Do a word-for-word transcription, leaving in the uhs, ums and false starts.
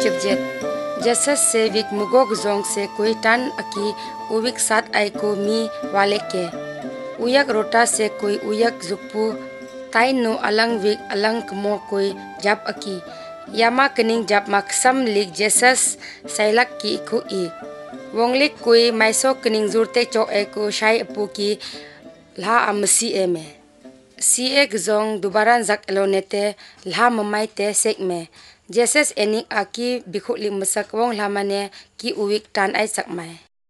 चिपजेत जैसे से Wick मुगोग Jong से कोई टन अकी उविक सात आई को मी वाले के उयक रोटा से कोई उयक जुपू ताई नु अलंग विक अलंग कमो कोई जब अकी यामा कनिंग जब मकसम लिक जेसस सैलक की इकु एक वोंगलिक कोई मैसो कनिंग जुरते चो एको शाई अपू की ला अमसी ए में सी एक जोंग दोबारा जक एलोनेते ला ममाई ते सेक में जेसस एनिक आकी बिखुली मसक वोंग लामाने की उविक टान आई सकमाय।